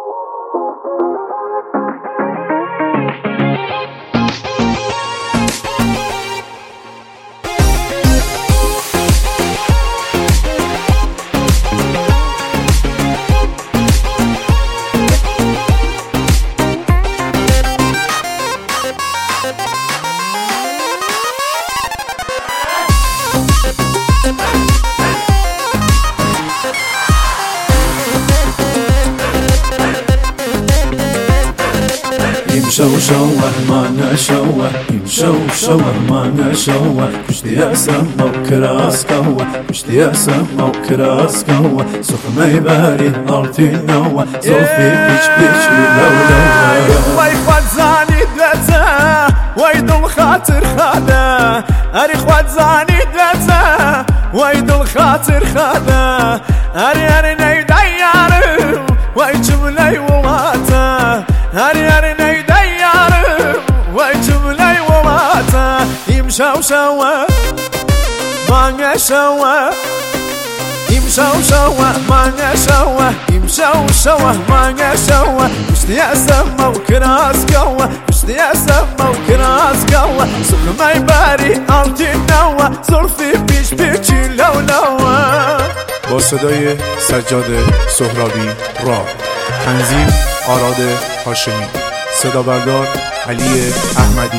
يمشوا شوه ما نشوه يمشوا شوه ما نشوه مشتي يا سما وكراس قوه مشتي يا سما وكراس قوه سخمي باري أرتي نوه صوفي بيش بيش لولوه وای خواد زانی دلته وای دل خاطر خاله اری خواد زانی دلته وای دل خاطر خاله اری نیده یارم وای جمله ولاته اری نیده یارم وای جمله ولاته يمشوا شوا ما نشوا يمشوا شوا ما نشوا يمشوا شوا ما نشوا مشتي يا سما وكراس قوة مشتي يا سما وكراس قوة سخ ما يباري أرتي النوة زلفي بيش بيشي لولوة. با صدای سجاد سهرابی را تنظیم آراد هاشمی، صدا بردار علی احمدی.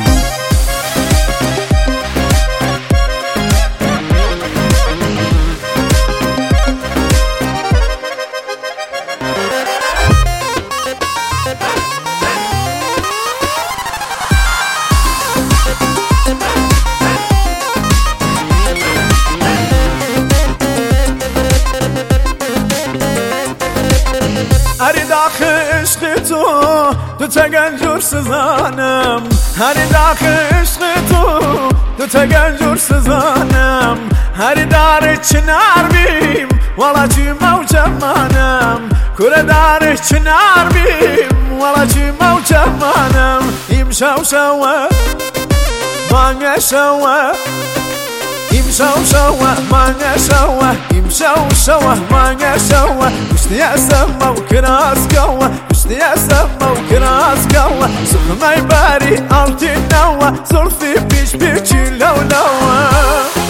هری داخل عشق تو تگنجور سزانم هری داخل عشق تو تگنجور سزانم هری داره چنار بیم والا چی موجمانم کره داره چنار بیم والا چی موجمانم يمشوا شوا ما نشوا يمشوا شوا ما نشوا يمشوا شوا ما نشوا مشتي يا سما وكراس قوة مشتي يا سما وكراس قوة سخ ما يباري أرتي النوة زلفي بيش بيشي لولوة.